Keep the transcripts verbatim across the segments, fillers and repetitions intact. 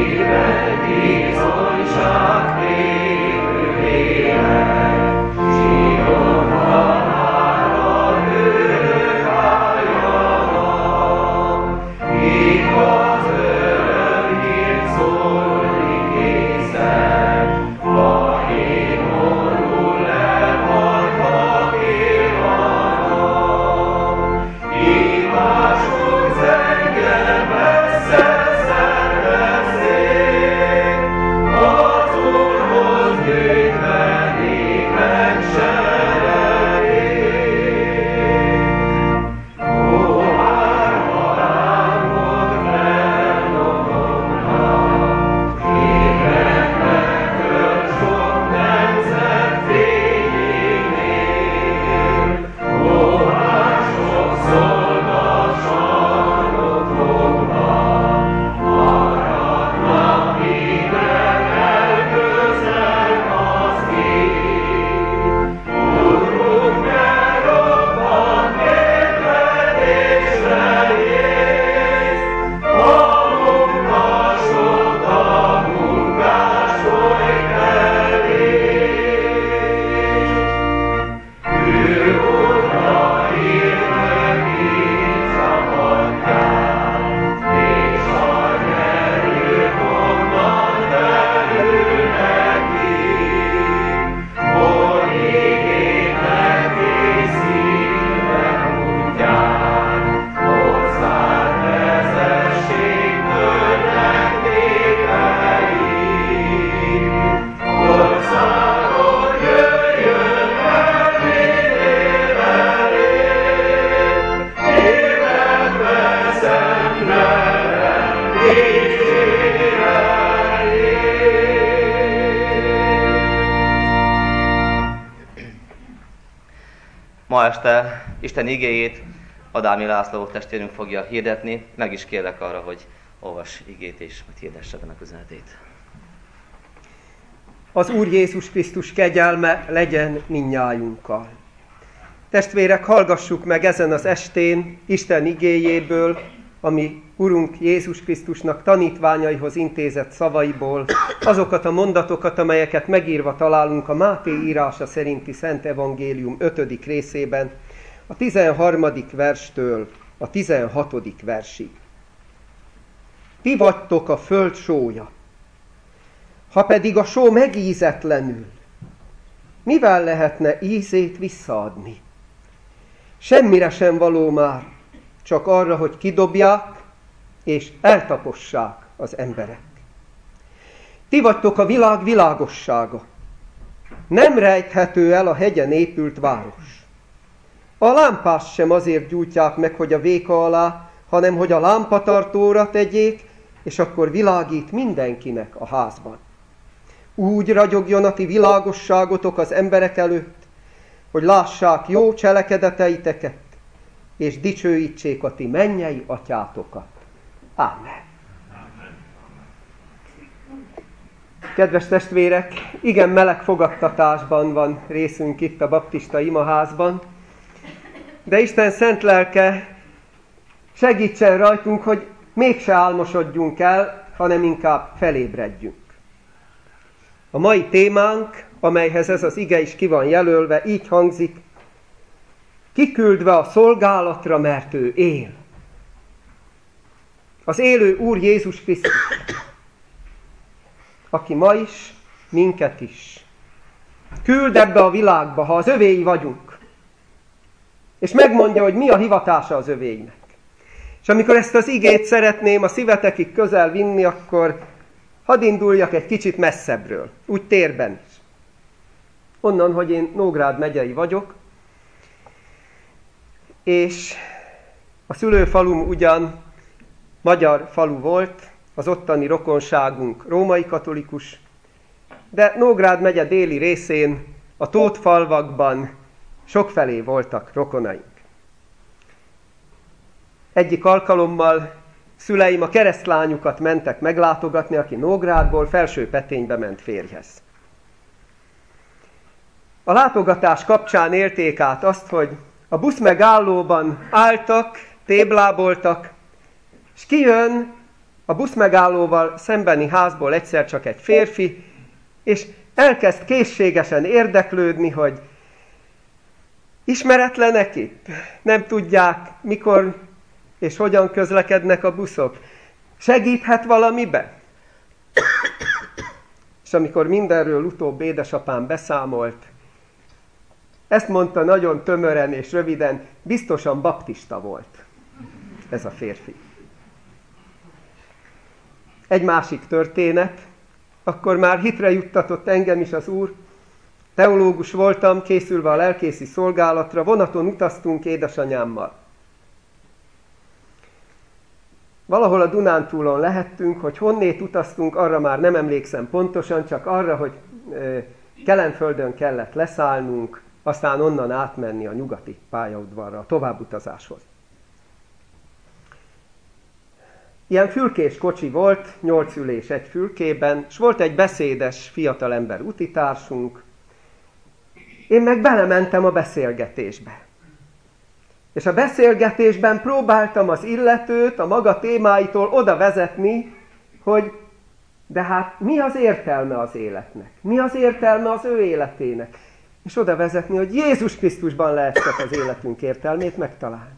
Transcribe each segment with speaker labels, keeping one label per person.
Speaker 1: Ma este Isten igéjét Adámi László testvérünk fogja hirdetni. Meg is kérlek arra, hogy olvass igét és hogy hirdesse ennek üzenetét.
Speaker 2: Az Úr Jézus Krisztus kegyelme legyen mindnyájunkkal. Testvérek, hallgassuk meg ezen az estén Isten igéjéből, ami Urunk Jézus Krisztusnak tanítványaihoz intézett szavaiból, azokat a mondatokat, amelyeket megírva találunk a Máté írása szerinti Szent Evangélium ötödik részében, a tizenharmadik verstől a tizenhatodik versig. Ti vagytok a föld sója. Ha pedig a só megízetlenül, mivel lehetne ízét visszaadni? Semmire sem való már, csak arra, hogy kidobják és eltapossák az emberek. Ti vagytok a világ világossága. Nem rejthető el a hegyen épült város. A lámpást sem azért gyújtják meg, hogy a véka alá, hanem hogy a lámpatartóra tegyék, és akkor világít mindenkinek a házban. Úgy ragyogjon a ti világosságotok az emberek előtt, hogy lássák jó cselekedeteiteket, és dicsőítsék a ti mennyei atyátokat. Ámen. Kedves testvérek, igen meleg fogadtatásban van részünk itt a baptista imaházban, de Isten szent lelke segítsen rajtunk, hogy mégse álmosodjunk el, hanem inkább felébredjünk. A mai témánk, amelyhez ez az ige is ki van jelölve, így hangzik: kiküldve a szolgálatra, mert ő él. Az élő Úr Jézus Krisztus, aki ma is, minket is küld ebbe a világba, ha az övéi vagyunk, és megmondja, hogy mi a hivatása az övéinek. És amikor ezt az igét szeretném a szívetekig közel vinni, akkor hadd induljak egy kicsit messzebbről, úgy térben is. Onnan, hogy én Nógrád megyei vagyok, és a szülőfalum ugyan magyar falu volt, az ottani rokonságunk római katolikus, de Nógrád megye déli részén, a Tótfalvakban sokfelé voltak rokonaink. Egyik alkalommal szüleim a keresztlányukat mentek meglátogatni, aki Nógrádból Felsőpeténybe ment férjhez. A látogatás kapcsán élték át azt, hogy a buszmegállóban álltak, tébláboltak, és kijön a buszmegállóval szembeni házból egyszer csak egy férfi, és elkezd készségesen érdeklődni, hogy ismeretlenek itt, nem tudják, mikor és hogyan közlekednek a buszok. Segíthet valamibe? És amikor mindenről utóbb édesapám beszámolt, ezt mondta nagyon tömören és röviden, biztosan baptista volt ez a férfi. Egy másik történet, akkor már hitre juttatott engem is az Úr. Teológus voltam, készülve a lelkészi szolgálatra, vonaton utaztunk édesanyámmal. Valahol a Dunántúlon lehettünk, hogy honnét utaztunk, arra már nem emlékszem pontosan, csak arra, hogy Kelenföldön kellett leszállnunk, aztán onnan átmenni a nyugati pályaudvarra, a továbbutazáshoz. Ilyen fülkés kocsi volt, nyolc ülés egy fülkében, és volt egy beszédes fiatalember utitársunk. Én meg belementem a beszélgetésbe. És a beszélgetésben próbáltam az illetőt a maga témáitól oda vezetni, hogy de hát mi az értelme az életnek? Mi az értelme az ő életének? És oda vezetni, hogy Jézus Krisztusban lehet csak az életünk értelmét megtalálni.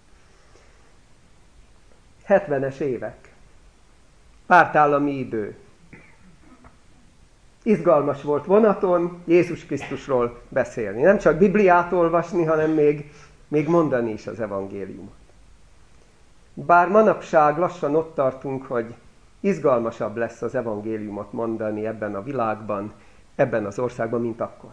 Speaker 2: hetvenes évek. Pártállami idő. Izgalmas volt vonaton Jézus Krisztusról beszélni. Nem csak Bibliát olvasni, hanem még, még mondani is az evangéliumot. Bár manapság lassan ott tartunk, hogy izgalmasabb lesz az evangéliumot mondani ebben a világban, ebben az országban, mint akkor.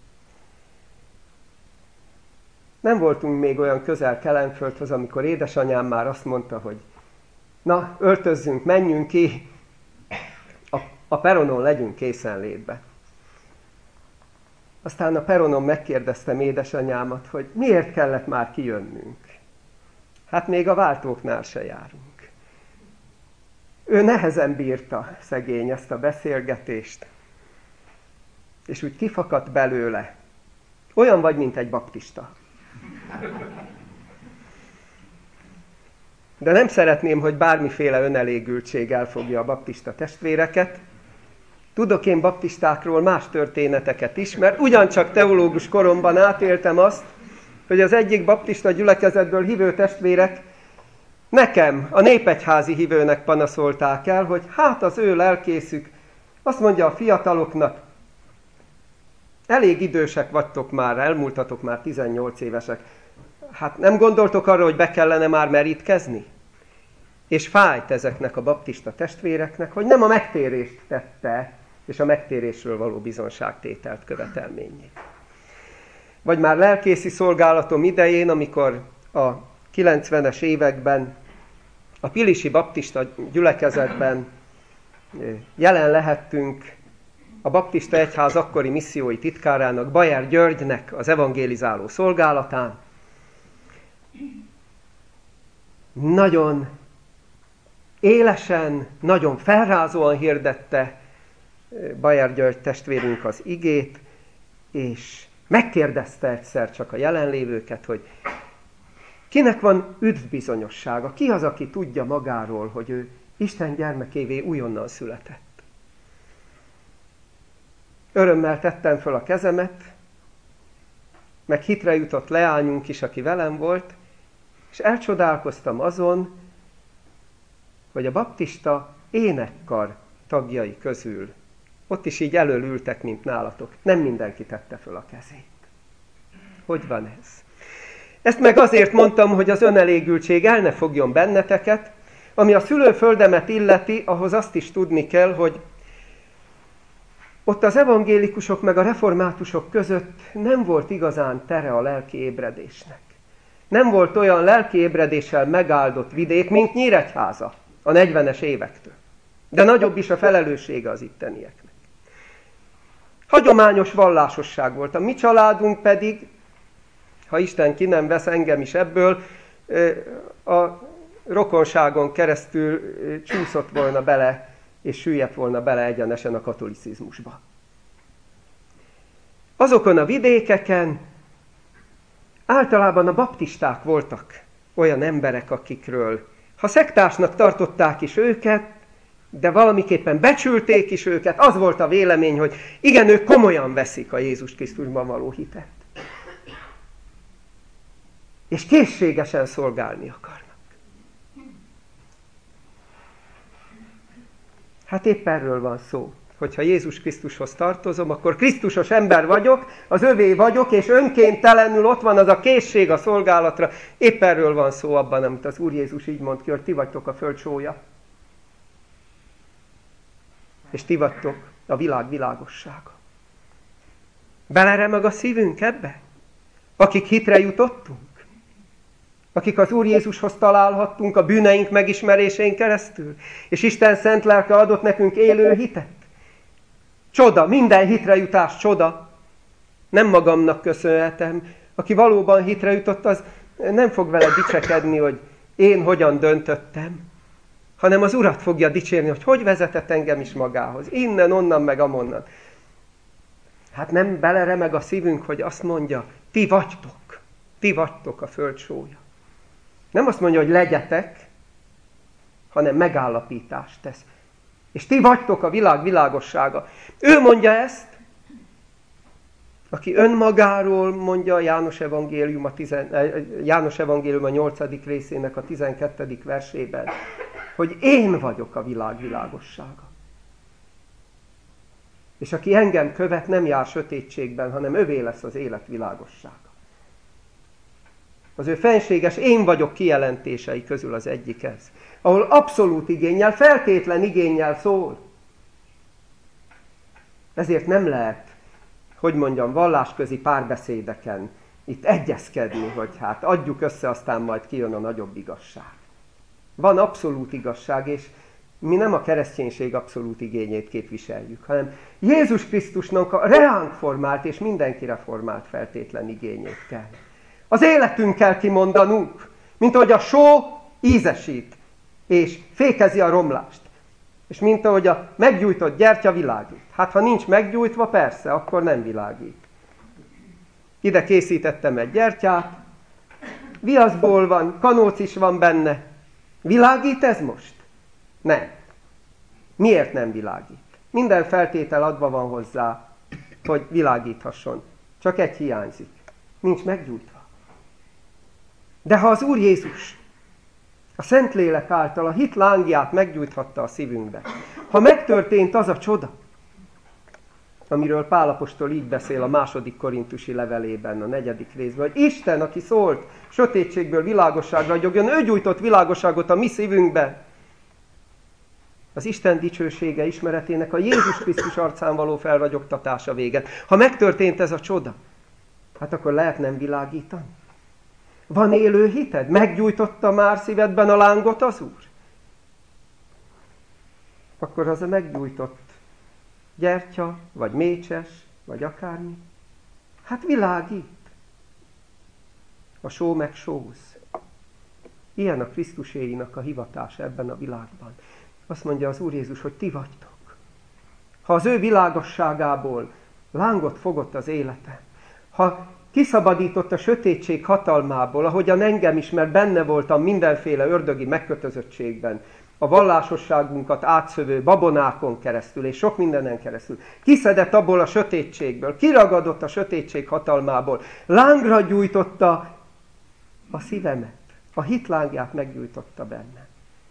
Speaker 2: Nem voltunk még olyan közel Kelenföldhöz, amikor édesanyám már azt mondta, hogy na, öltözzünk, menjünk ki, a, a peronon legyünk készenlétbe. Aztán a peronon megkérdeztem édesanyámat, hogy miért kellett már kijönnünk. Hát még a váltóknál se járunk. Ő nehezen bírta, szegény, ezt a beszélgetést, és úgy kifakadt belőle. Olyan vagy, mint egy baptista. De nem szeretném, hogy bármiféle önelégültség elfogja a baptista testvéreket. Tudok én baptistákról más történeteket is, mert ugyancsak teológus koromban átéltem azt, hogy az egyik baptista gyülekezetből hívő testvérek nekem, a népegyházi hívőnek panaszolták el, hogy hát az ő lelkészük azt mondja a fiataloknak, elég idősek vagytok már, elmúltatok már tizennyolc évesek, hát nem gondoltok arra, hogy be kellene már merítkezni? És fájt ezeknek a baptista testvéreknek, hogy nem a megtérést tette, és a megtérésről való bizonságtételt követelményé. Vagy már lelkészi szolgálatom idején, amikor a kilencvenes években a pilisi baptista gyülekezetben jelen lehettünk, a baptista egyház akkori missziói titkárának, Bajer Györgynek az evangélizáló szolgálatán. Nagyon élesen, nagyon felrázóan hirdette Bajer György testvérünk az igét, és megkérdezte egyszer csak a jelenlévőket, hogy kinek van üdvbizonyossága, ki az, aki tudja magáról, hogy ő Isten gyermekévé újonnan született. Örömmel tettem föl a kezemet, meg hitre jutott leányunk is, aki velem volt, és elcsodálkoztam azon, hogy a baptista énekkar tagjai közül, ott is így elölültek, mint nálatok, nem mindenki tette föl a kezét. Hogy van ez? Ezt meg azért mondtam, hogy az önelégültség el ne fogjon benneteket, ami a szülőföldemet illeti, ahhoz azt is tudni kell, hogy ott az evangélikusok meg a reformátusok között nem volt igazán tere a lelki ébredésnek. Nem volt olyan lelki ébredéssel megáldott vidék, mint Nyíregyháza a negyvenes évektől. De nagyobb is a felelőssége az ittenieknek. Hagyományos vallásosság volt. A mi családunk pedig, ha Isten ki nem vesz engem is ebből, a rokonságon keresztül csúszott volna bele, és süllyedt volna bele egyenesen a katolicizmusba. Azokon a vidékeken általában a baptisták voltak olyan emberek, akikről Ha szektásnak tartották is őket, de valamiképpen becsülték is őket, az volt a vélemény, hogy igen, ők komolyan veszik a Jézus Krisztusban való hitet. És készségesen szolgálni akarnak. Hát épp erről van szó. Hogyha Jézus Krisztushoz tartozom, akkor Krisztusos ember vagyok, az övé vagyok, és önkéntelenül ott van az a készség a szolgálatra. Épp erről van szó abban, amit az Úr Jézus így mond ki, hogy ti vagytok a föld sója. És ti vagytok a világ világossága. Beleremeg a szívünk ebbe? Akik hitre jutottunk? Akik az Úr Jézushoz találhattunk a bűneink megismerésén keresztül? És Isten szent lelke adott nekünk élő hitet? Csoda, minden hitre jutás csoda. Nem magamnak köszönhetem. Aki valóban hitre jutott, az nem fog vele dicsekedni, hogy én hogyan döntöttem, hanem az Urat fogja dicsérni, hogy hogy vezetett engem is magához. Innen, onnan, meg amonnan. Hát nem beleremeg a szívünk, hogy azt mondja, ti vagytok, ti vagytok a föld sója. Nem azt mondja, hogy legyetek, hanem megállapítást tesz. És ti vagytok a világ világossága. Ő mondja ezt, aki önmagáról mondja János Evangélium a, tizen, János Evangélium a nyolcadik részének a tizenkettedik versében, hogy én vagyok a világ világossága. És aki engem követ, nem jár sötétségben, hanem övé lesz az élet világossága. Az ő fenséges én vagyok kijelentései közül az egyik ez, ahol abszolút igénnyel, feltétlen igénnyel szól. Ezért nem lehet, hogy mondjam, vallásközi párbeszédeken itt egyezkedni, hogy hát adjuk össze, aztán majd kijön a nagyobb igazság. Van abszolút igazság, és mi nem a kereszténység abszolút igényét képviseljük, hanem Jézus Krisztusnak a reánk formált és mindenkire formált feltétlen igényét kell. Az életünk kell kimondanunk, mint ahogy a só ízesít, és fékezi a romlást. És mint ahogy a meggyújtott gyertya világít. Hát ha nincs meggyújtva, persze, akkor nem világít. Ide készítettem egy gyertyát, viaszból van, kanóc is van benne. Világít ez most? Nem. Miért nem világít? Minden feltétel adva van hozzá, hogy világíthasson. Csak egy hiányzik. Nincs meggyújtva. De ha az Úr Jézus a Szentlélek által a hit lángját meggyújthatta a szívünkbe, ha megtörtént az a csoda, amiről Pál apostol így beszél a második korintusi levelében, a negyedik részben, hogy Isten, aki szólt, sötétségből világosságra ragyogjon, ő gyújtott világosságot a mi szívünkbe. Az Isten dicsősége ismeretének a Jézus Krisztus arcán való felragyogtatása véget. Ha megtörtént ez a csoda, hát akkor lehet nem világítani. Van élő hited? Meggyújtotta már szívedben a lángot az Úr? Akkor az a meggyújtott gyertya, vagy mécses, vagy akármi, hát világít. A só meg sóz. Ilyen a Krisztuséinak a hivatása ebben a világban. Azt mondja az Úr Jézus, hogy ti vagytok. Ha az ő világosságából lángot fogott az életem, ha kiszabadított a sötétség hatalmából, ahogyan engem is, mert benne voltam mindenféle ördögi megkötözöttségben, a vallásosságunkat átszövő babonákon keresztül, és sok mindenen keresztül. Kiszedett abból a sötétségből, kiragadott a sötétség hatalmából, lángra gyújtotta a szívemet, a hitlángját meggyújtotta benne.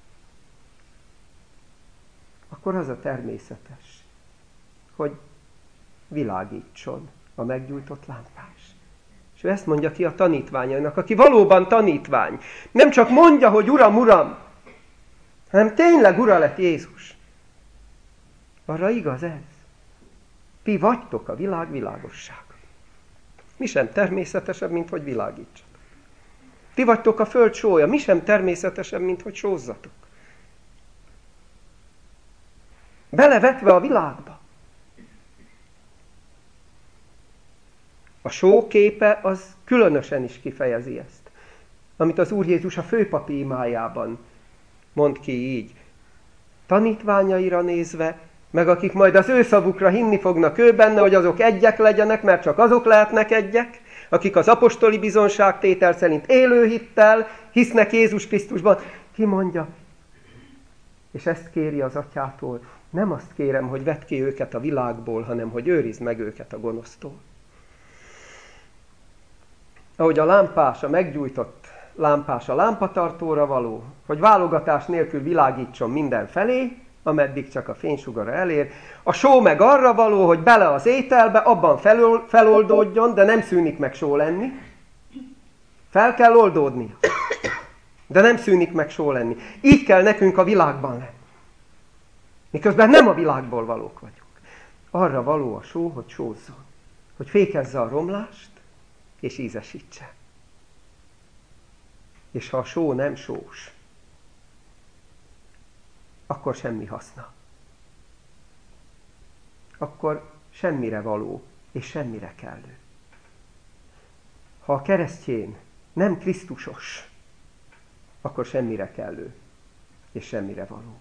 Speaker 2: Akkor az a természetes, hogy világítson a meggyújtott lámpás. És ő ezt mondja ki a tanítványainak, aki valóban tanítvány. Nem csak mondja, hogy Uram, Uram, hanem tényleg Ura lett Jézus. Arra igaz ez. Ti vagytok a világ világossága. Mi sem természetesebb, mint hogy világítsatok. Ti vagytok a föld sója. Mi sem természetesebb, mint hogy sózzatok. Belevetve a világba. A só képe az különösen is kifejezi ezt. Amit az Úr Jézus a főpapi imájában mond ki így. Tanítványaira nézve, meg akik majd az ő szavukra hinni fognak ő benne, hogy azok egyek legyenek, mert csak azok lehetnek egyek, akik az apostoli bizonságtétel szerint élő hittel hisznek Jézus Krisztusban. Ki mondja, és ezt kéri az atyától, nem azt kérem, hogy vedd ki őket a világból, hanem hogy őrizd meg őket a gonosztól. Ahogy a lámpás, a meggyújtott lámpás a lámpatartóra való, hogy válogatás nélkül világítson minden felé, ameddig csak a fénysugara elér. A só meg arra való, hogy bele az ételbe, abban feloldódjon, de nem szűnik meg só lenni. Fel kell oldódnia, de nem szűnik meg só lenni. Így kell nekünk a világban lenni. Miközben nem a világból valók vagyunk. Arra való a só, hogy sózzon. Hogy fékezze a romlást, és ízesítse. És ha a só nem sós, akkor semmi haszna. Akkor semmire való, és semmire kellő. Ha a keresztjén nem Krisztusos, akkor semmire kellő, és semmire való.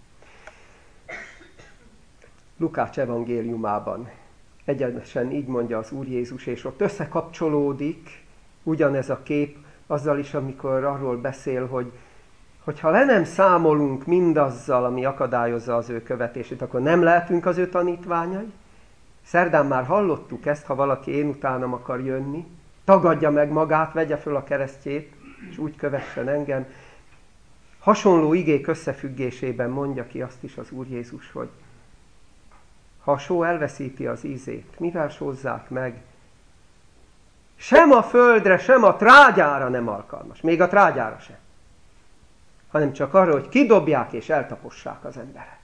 Speaker 2: Lukács evangéliumában egyenesen így mondja az Úr Jézus, és ott összekapcsolódik ugyanez a kép azzal is, amikor arról beszél, hogy hogyha le nem számolunk mindazzal, ami akadályozza az ő követését, akkor nem lehetünk az ő tanítványai. Szerdán már hallottuk ezt, ha valaki én utánam akar jönni, tagadja meg magát, vegye föl a keresztjét, és úgy kövessen engem. Hasonló igék összefüggésében mondja ki azt is az Úr Jézus, hogy ha a só elveszíti az ízét, mivel sózzák meg? Sem a földre, sem a trágyára nem alkalmas. Még a trágyára sem. Hanem csak arra, hogy kidobják és eltapossák az emberek.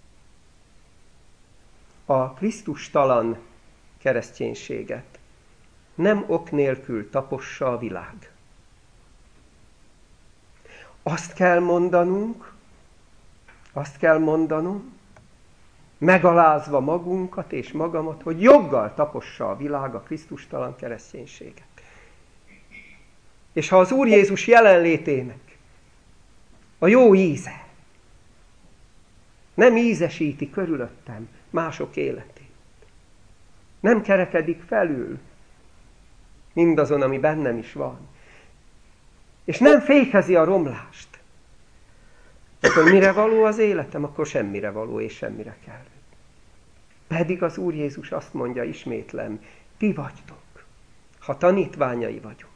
Speaker 2: A krisztustalan kereszténységet nem ok nélkül tapossa a világ. Azt kell mondanunk, azt kell mondanom, megalázva magunkat és magamat, hogy joggal tapossa a világ a krisztustalan kereszténységet. És ha az Úr Jézus jelenlétének a jó íze nem ízesíti körülöttem mások életét, nem kerekedik felül mindazon, ami bennem is van, és nem fékezi a romlást, akkor mire való az életem? Akkor semmire való és semmire kell. Pedig az Úr Jézus azt mondja, ismétlem, ti vagytok, ha tanítványai vagyunk,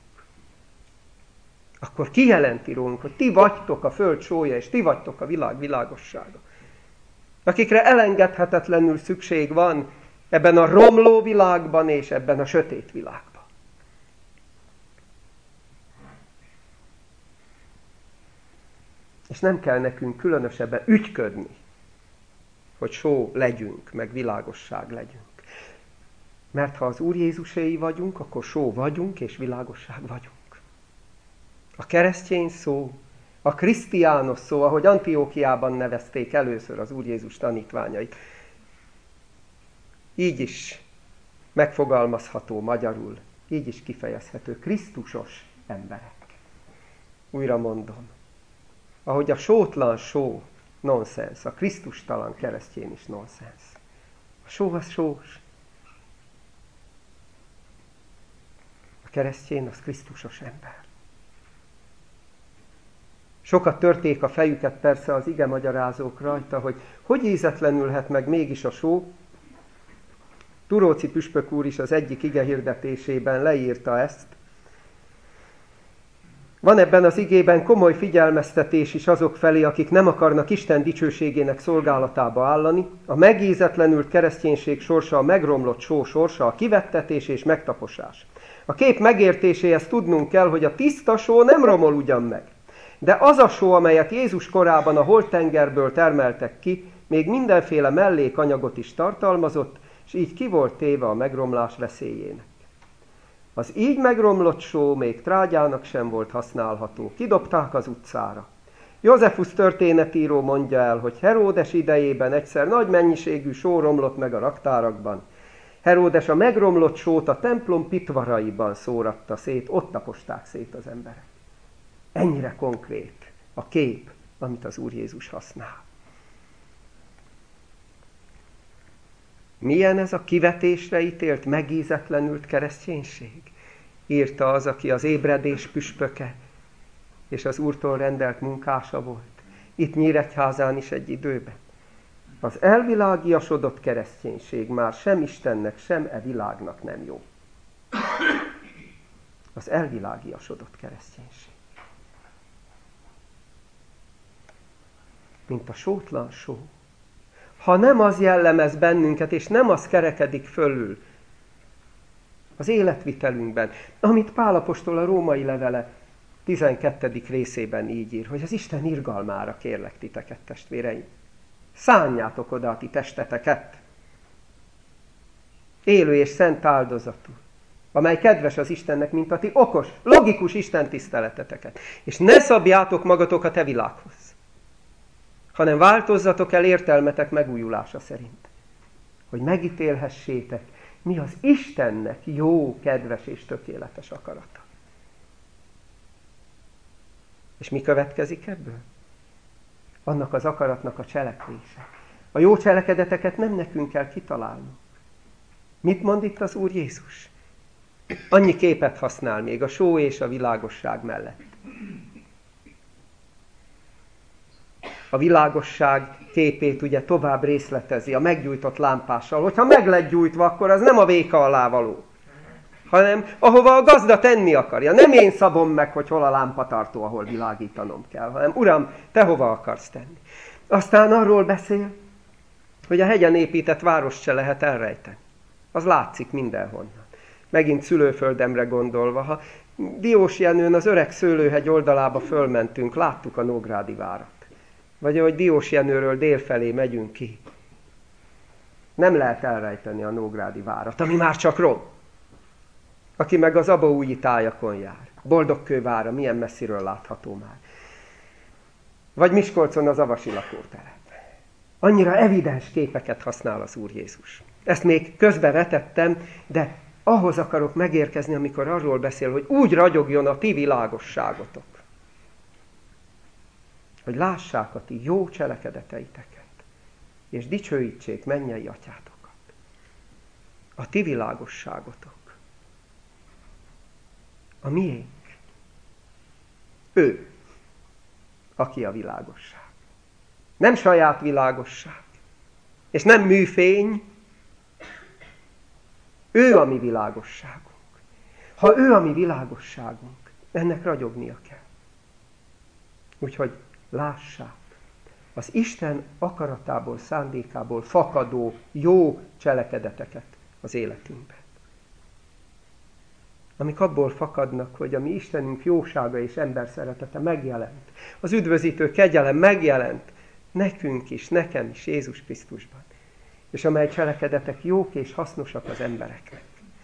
Speaker 2: akkor kijelenti rólunk, hogy ti vagytok a föld sója, és ti vagytok a világ világossága. Akikre elengedhetetlenül szükség van ebben a romló világban és ebben a sötét világban. És nem kell nekünk különösebben ügyködni, hogy só legyünk, meg világosság legyünk. Mert ha az Úr Jézuséi vagyunk, akkor só vagyunk, és világosság vagyunk. A keresztény szó, a krisztiános szó, ahogy Antiókiában nevezték először az Úr Jézus tanítványait, így is megfogalmazható magyarul, így is kifejezhető, krisztusos emberek. Újra mondom. Ahogy a sótlan só nonsens, a krisztustalan keresztjén is nonsens. A só az sós. A keresztjén az krisztusos ember. Sokat törték a fejüket persze az ige magyarázók rajta, hogy hogy ízetlenülhet meg mégis a só. Turóci püspök úr is az egyik ige hirdetésében leírta ezt. Van ebben az igében komoly figyelmeztetés is azok felé, akik nem akarnak Isten dicsőségének szolgálatába állani. A megízetlenült kereszténység sorsa a megromlott só sorsa, a kivettetés és megtaposás. A kép megértéséhez tudnunk kell, hogy a tiszta só nem romol ugyan meg. De az a só, amelyet Jézus korában a holttengerből termeltek ki, még mindenféle mellékanyagot is tartalmazott, és így ki volt téve a megromlás veszélyének. Az így megromlott só még trágyának sem volt használható. Kidobták az utcára. Józsefusz történetíró mondja el, hogy Heródes idejében egyszer nagy mennyiségű só romlott meg a raktárakban. Heródes a megromlott sót a templom pitvaraiban szóratta szét, ott taposták szét az emberek. Ennyire konkrét a kép, amit az Úr Jézus használ. Milyen ez a kivetésre ítélt, megízetlenült kereszténység? Írta az, aki az ébredés püspöke és az Úrtól rendelt munkása volt. itt Nyíregyházán is egy időben. Az elvilágiasodott kereszténység már sem Istennek, sem e világnak nem jó. Az elvilágiasodott kereszténység. Mint a sótlan só. Ha nem az jellemez bennünket, és nem az kerekedik fölül az életvitelünkben, amit Pál apostol a római levele tizenkettedik részében így ír, hogy az Isten irgalmára kérlek titeket, testvéreim. Szánjátok oda a ti testeteket, élő és szent áldozatú, amely kedves az Istennek, mint a ti okos, logikus Isten tiszteleteteket. És ne szabjátok magatok a te világhoz, hanem változzatok el értelmetek megújulása szerint, hogy megítélhessétek, mi az Istennek jó, kedves és tökéletes akarata. És mi következik ebből? Annak az akaratnak a cselekvése. A jó cselekedeteket nem nekünk kell kitalálnunk. Mit mond itt az Úr Jézus? Annyi képet használ még a só és a világosság mellett. A világosság képét ugye tovább részletezi a meggyújtott lámpással. Hogyha meg lett gyújtva, akkor az nem a véka alá való, hanem ahova a gazda tenni akarja. Nem én szabom meg, hogy hol a lámpatartó, ahol világítanom kell, hanem Uram, te hova akarsz tenni. Aztán arról beszél, hogy a hegyen épített várost se lehet elrejteni. Az látszik mindenhonnan. Megint szülőföldemre gondolva, ha Diós Jenőn az öreg szőlőhegy oldalába fölmentünk, láttuk a Nógrádi várat. Vagy ahogy Diós Jenőről délfelé megyünk ki. Nem lehet elrejteni a Nógrádi várat, ami már csak rom. Aki meg az abaúji tájakon jár. Boldogkővára, milyen messziről látható már. Vagy Miskolcon az avasi lakótelep. Annyira evidens képeket használ az Úr Jézus. Ezt még közbe vetettem, de ahhoz akarok megérkezni, amikor arról beszél, hogy úgy ragyogjon a ti világosságotok, hogy lássák a ti jó cselekedeteiteket, és dicsőítsék mennyei atyátokat. A ti világosságotok. A miénk. Ő, aki a világosság. Nem saját világosság, és nem műfény, ő a mi világosságunk. Ha ő a mi világosságunk, ennek ragyognia kell. Úgyhogy lássák az Isten akaratából, szándékából fakadó jó cselekedeteket az életünkben. Amik abból fakadnak, hogy a mi Istenünk jósága és emberszeretete megjelent. Az üdvözítő kegyelem megjelent nekünk is, nekem is, Jézus Krisztusban. És amely cselekedetek jók és hasznosak az embereknek.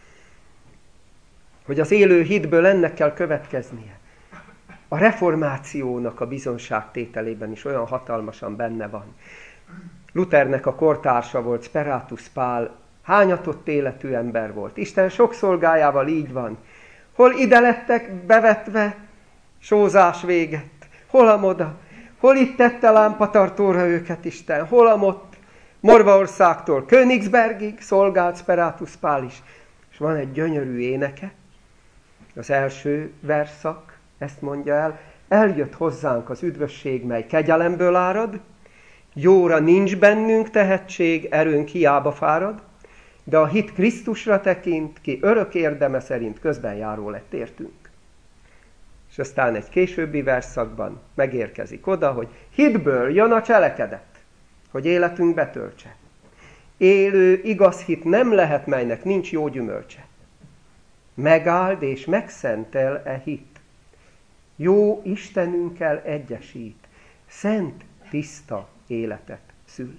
Speaker 2: Hogy az élő hitből ennek kell következnie. A reformációnak a bizonságtételében is olyan hatalmasan benne van. Luthernek a kortársa volt, Sperátus Pál, hányatott életű ember volt. Isten sok szolgájával így van. Hol ide lettek bevetve, sózás véget, hol amoda, hol itt tette lámpatartóra őket Isten, hol amott, Morvaországtól Königsbergig szolgált Sperátus Pál is. És van egy gyönyörű éneke, az első verszak, ezt mondja el, eljött hozzánk az üdvösség, mely kegyelemből árad, jóra nincs bennünk tehetség, erőnk hiába fárad, de a hit Krisztusra tekint, ki örök érdeme szerint közben járó lett értünk. És aztán egy későbbi verszakban megérkezik oda, hogy hitből jön a cselekedet, hogy életünk betöltse. Élő, igaz hit nem lehet, melynek nincs jó gyümölcse. Megáld és megszentel e hit. Jó Istenünkkel egyesít, szent, tiszta életet szül.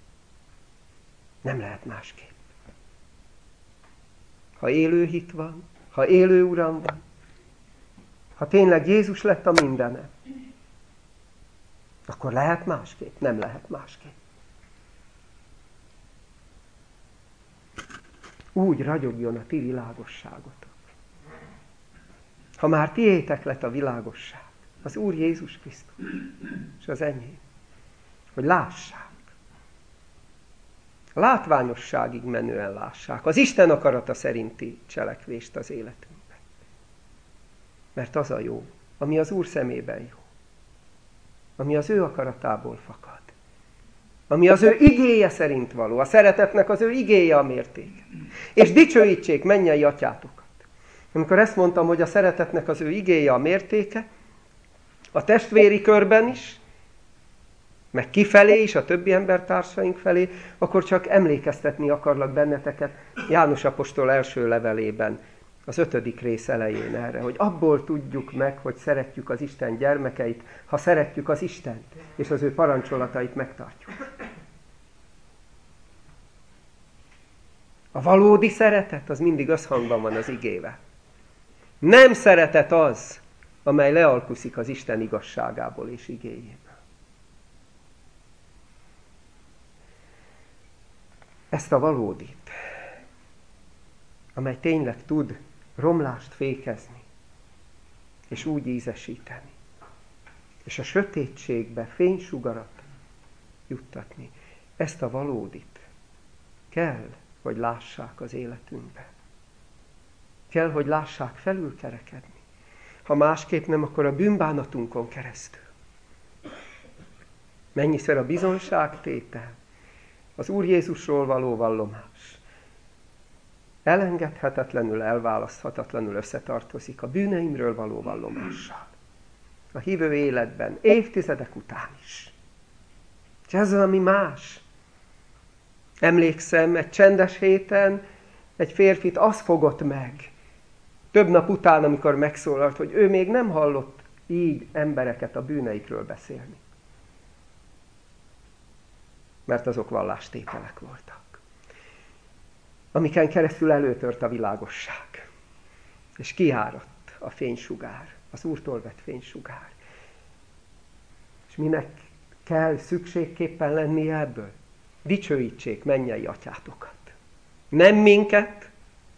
Speaker 2: Nem lehet másképp. Ha élő hit van, ha élő Uram van, ha tényleg Jézus lett a mindenem, akkor lehet másképp? Nem lehet másképp. Úgy ragyogjon a ti világosságotok. Ha már tiétek lett a világosság, az Úr Jézus Krisztus, és az enyém, hogy lássák. A látványosságig menően lássák. Az Isten akarata szerinti cselekvést az életünkben. Mert az a jó, ami az Úr szemében jó. ami az ő akaratából fakad. Ami az ő igéje szerint való. A szeretetnek az ő igéje a mérték. És dicsőítsék mennyei atyátokat. Amikor ezt mondtam, hogy a szeretetnek az ő igéje a mértéke, a testvéri körben is, meg kifelé is, a többi embertársaink felé, akkor csak emlékeztetni akarlak benneteket János apostol első levelében, az ötödik rész elején erre, hogy abból tudjuk meg, hogy szeretjük az Isten gyermekeit, ha szeretjük az Istent, és az ő parancsolatait megtartjuk. A valódi szeretet az mindig összhangban van az igével. Nem szeretet az, amely lealkuszik az Isten igazságából és igéjéből. Ezt a valódit, amely tényleg tud romlást fékezni, és úgy ízesíteni, és a sötétségbe fénysugarat juttatni, ezt a valódit kell, hogy lássák az életünkbe. Kell, hogy lássák felülkerekedni. Ha másképp nem, akkor a bűnbánatunkon keresztül. Mennyiszer a bizonságtétel, az Úr Jézusról való vallomás elengedhetetlenül, elválaszthatatlanul összetartozik a bűneimről való vallomással. A hívő életben, évtizedek után is. És ez az, ami más. Emlékszem, egy csendes héten egy férfit az fogott meg, több nap után, amikor megszólalt, hogy ő még nem hallott így embereket a bűneikről beszélni. Mert azok vallástételek voltak. Amiken keresztül előtört a világosság. És kiárott a fénysugár, az Úrtól vett fénysugár. És minek kell szükségképpen lennie ebből? Dicsőítsék mennyei atyátokat. Nem minket,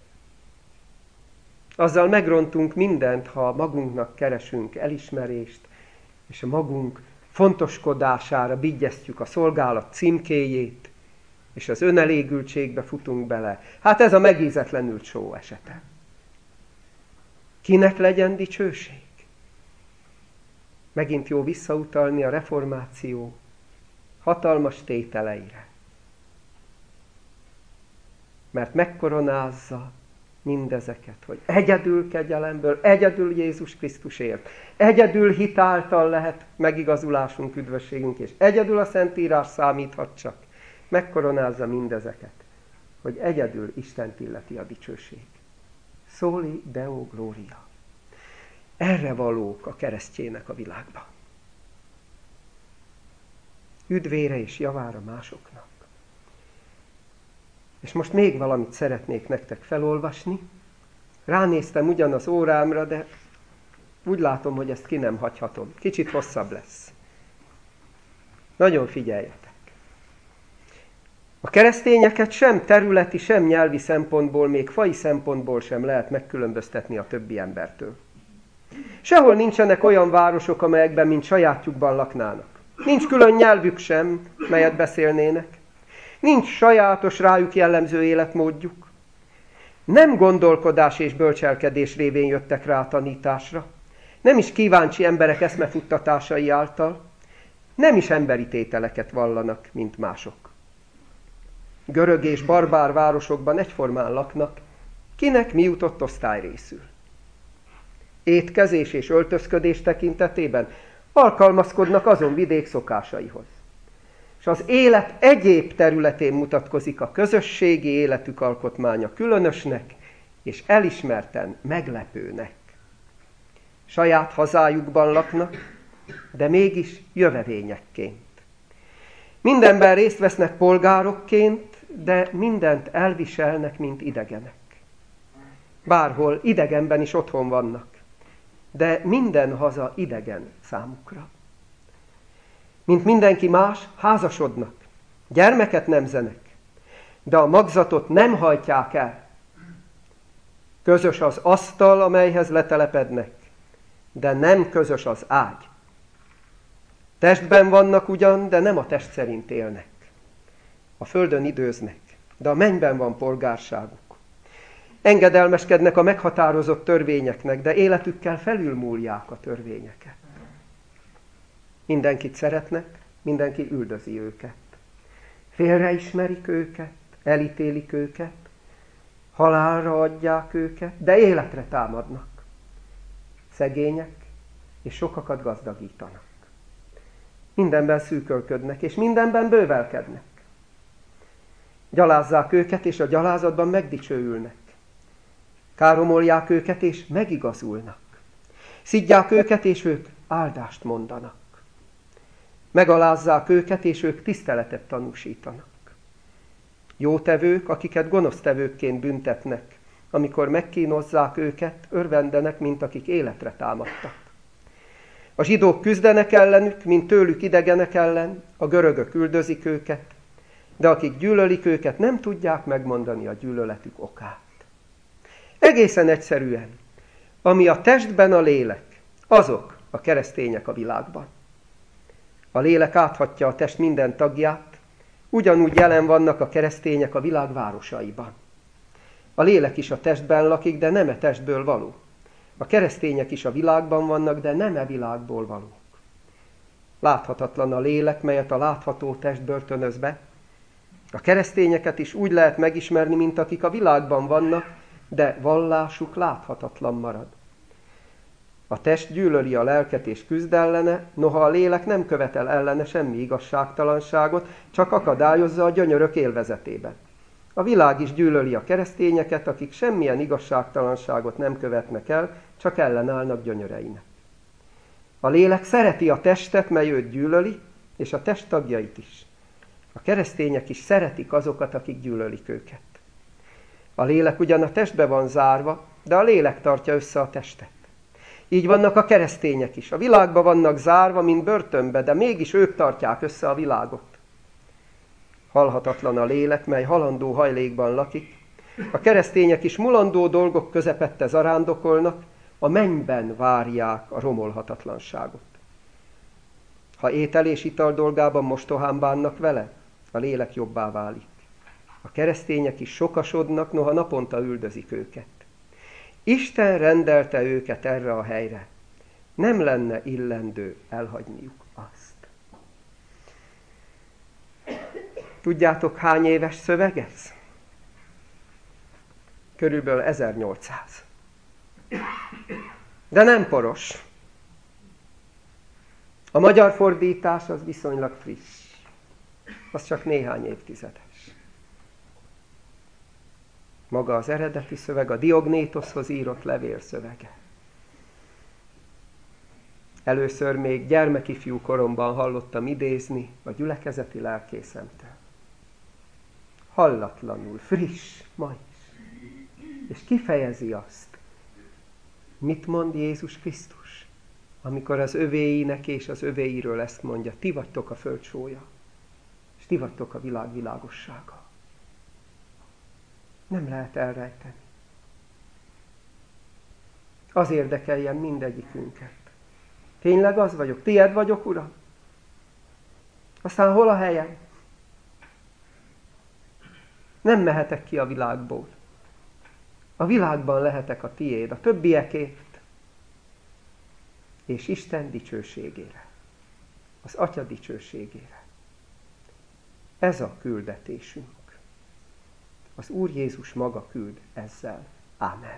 Speaker 2: azzal megrontunk mindent, ha magunknak keresünk elismerést, és a magunk fontoskodására bigyeztjük a szolgálat címkéjét, és az önelégültségbe futunk bele. Hát ez a megízetlenül só esete. Kinek legyen dicsőség? Megint jó visszautalni a reformáció hatalmas tételeire. Mert megkoronázza mindezeket, hogy egyedül kegyelemből, egyedül Jézus Krisztusért, egyedül hitáltal lehet megigazulásunk, üdvösségünk, és egyedül a Szentírás számíthat csak. Megkoronázza mindezeket, hogy egyedül Istent illeti a dicsőség. Soli Deo Gloria. Erre valók a keresztjének a világban. Üdvére és javára másoknak. És most még valamit szeretnék nektek felolvasni. Ránéztem ugyan az órámra, de úgy látom, hogy ezt ki nem hagyhatom. Kicsit hosszabb lesz. Nagyon figyeljetek. A keresztényeket sem területi, sem nyelvi szempontból, még faji szempontból sem lehet megkülönböztetni a többi embertől. Sehol nincsenek olyan városok, amelyekben mint sajátjukban laknának. Nincs külön nyelvük sem, melyet beszélnének. Nincs sajátos rájuk jellemző életmódjuk. Nem gondolkodás és bölcselkedés révén jöttek rá a tanításra. Nem is kíváncsi emberek eszmefuttatásai által. Nem is emberi tételeket vallanak, mint mások. Görög és barbár városokban egyformán laknak, kinek mi jutott osztályrészül. Étkezés és öltözködés tekintetében alkalmazkodnak azon vidék szokásaihoz. És az élet egyéb területén mutatkozik a közösségi életük alkotmánya különösnek és elismerten meglepőnek. Saját hazájukban laknak, de mégis jövevényekként. Mindenben részt vesznek polgárokként, de mindent elviselnek, mint idegenek. Bárhol idegenben is otthon vannak, de minden haza idegen számukra. Mint mindenki más, házasodnak, gyermeket nemzenek, de a magzatot nem hajtják el. Közös az asztal, amelyhez letelepednek, de nem közös az ágy. Testben vannak ugyan, de nem a test szerint élnek. A földön időznek, de a mennyben van polgárságuk. Engedelmeskednek a meghatározott törvényeknek, de életükkel felülmúlják a törvényeket. Mindenkit szeretnek, mindenki üldözi őket. Félreismerik őket, elítélik őket, halálra adják őket, de életre támadnak. Szegények, és sokakat gazdagítanak. Mindenben szűkölködnek, és mindenben bővelkednek. Gyalázzák őket, és a gyalázatban megdicsőülnek. Káromolják őket, és megigazulnak. Szidják őket, és ők áldást mondanak. Megalázzák őket, és ők tiszteletet tanúsítanak. Jótevők, akiket gonosztevőkként büntetnek, amikor megkínozzák őket, örvendenek, mint akik életre támadtak. A zsidók küzdenek ellenük, mint tőlük idegenek ellen, a görögök üldözik őket, de akik gyűlölik őket, nem tudják megmondani a gyűlöletük okát. Egészen egyszerűen, ami a testben a lélek, azok a keresztények a világban. A lélek áthatja a test minden tagját, ugyanúgy jelen vannak a keresztények a világ városaiban. A lélek is a testben lakik, de nem e testből való. A keresztények is a világban vannak, de nem e világból valók. Láthatatlan a lélek, melyet a látható test börtönöz be. A keresztényeket is úgy lehet megismerni, mint akik a világban vannak, de vallásuk láthatatlan marad. A test gyűlöli a lelket és küzd ellene, noha a lélek nem követel ellene semmi igazságtalanságot, csak akadályozza a gyönyörök élvezetében. A világ is gyűlöli a keresztényeket, akik semmilyen igazságtalanságot nem követnek el, csak ellenállnak gyönyöreinek. A lélek szereti a testet, mely őt gyűlöli, és a test tagjait is. A keresztények is szeretik azokat, akik gyűlölik őket. A lélek ugyan a testbe van zárva, de a lélek tartja össze a testet. Így vannak a keresztények is. A világba vannak zárva, mint börtönbe, de mégis ők tartják össze a világot. Halhatatlan a lélek, mely halandó hajlékban lakik. A keresztények is mulandó dolgok közepette zarándokolnak, a mennyben várják a romolhatatlanságot. Ha étel és ital dolgában mostohán bánnak vele, a lélek jobbá válik. A keresztények is sokasodnak, noha naponta üldözik őket. Isten rendelte őket erre a helyre. Nem lenne illendő elhagyniuk azt. Tudjátok, hány éves szöveg ez? Körülbelül ezernyolcszáz. De nem poros. A magyar fordítás az viszonylag friss. Az csak néhány évtizedes. Maga az eredeti szöveg, a Diognétoszhoz írott levél szövege. Először még gyermekifjú koromban hallottam idézni a gyülekezeti lelkészemtől. Hallatlanul, friss, ma is. És kifejezi azt, mit mond Jézus Krisztus, amikor az övéinek és az övéiről ezt mondja. Ti vagytok a föld sója, és ti vagytok a világ világossága. Nem lehet elrejteni. Az érdekeljen mindegyikünket. Tényleg az vagyok? Tied vagyok, Uram? Aztán hol a helyem? Nem mehetek ki a világból. A világban lehetek a tiéd, a többiekért, és Isten dicsőségére, az Atya dicsőségére. Ez a küldetésünk. Az Úr Jézus maga küld ezzel. Ámen.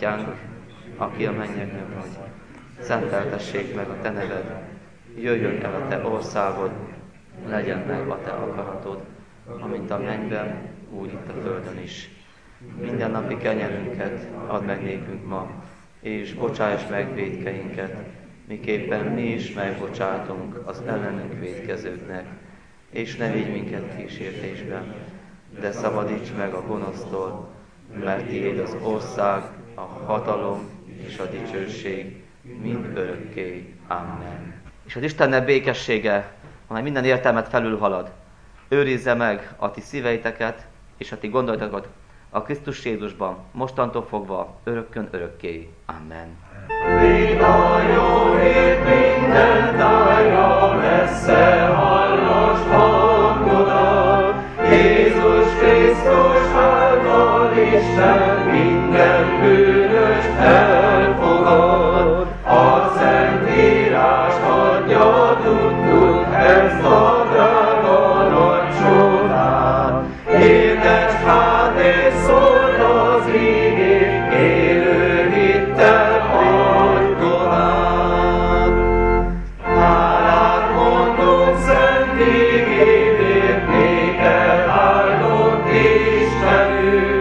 Speaker 1: Atyánk, aki a mennyekben vagy, szenteltessék meg a Te neved, jöjjön el a Te országod, legyen meg a Te akaratod, amint a mennyben, úgy itt a földön is. Minden napi kenyerünket add meg nékünk ma, és bocsáss meg vétkeinket, miképpen mi is megbocsátunk az ellenünk vétkezőknek, és ne vigy minket kísértésbe, de szabadíts meg a gonosztól, mert tiéd az ország, a hatalom és a dicsőség mind örökké. Amen. És az Istennel békessége, amely minden értelmet felülhalad, őrizze meg a ti szíveiteket és a ti gondolatokat a Krisztus Jézusban, mostantól fogva, örökkön örökké. Amen.
Speaker 3: Vida jó hét minden tájra, messze hallas hangodat, Jézus Krisztus által Isten minden bűnöst elfogad. A Szentírás adja tudtunk ezt a drága nagy csodát, hirdess hát és szóld az igét, élő hittel adj tovább. Hálát mondunk szent igédért, néked áldott Istenünk,